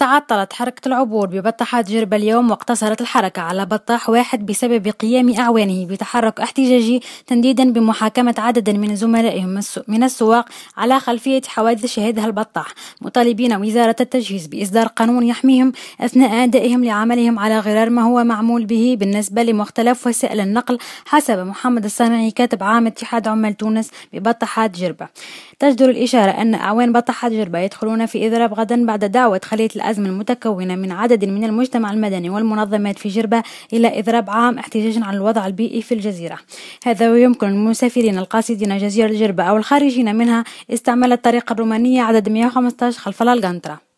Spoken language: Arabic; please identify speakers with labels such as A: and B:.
A: تعطلت حركة العبور ببطحات جربة اليوم، واقتصرت الحركة على بطاح واحد بسبب قيام أعوانه بتحرك احتجاجي تنديدا بمحاكمة عدد من زملائهم من السواق على خلفية حوادث شهدها البطاح، مطالبين وزارة التجهيز بإصدار قانون يحميهم أثناء أدائهم لعملهم على غرار ما هو معمول به بالنسبة لمختلف وسائل النقل، حسب محمد الصانعي كاتب عام اتحاد عمال تونس ببطحات جربة. تجدر الإشارة أن أعوان بطحات جربة يدخلون في إضراب غدا بعد دعوة خلية الأزمة المتكونة من عدد من المجتمع المدني والمنظمات في جربة إلى إضراب عام احتجاجا عن الوضع البيئي في الجزيرة. هذا ويمكن المسافرين القاصدين جزيرة جربة أو الخارجين منها استعمال الطريقة الرومانية عدد 115 خلف القنطرة.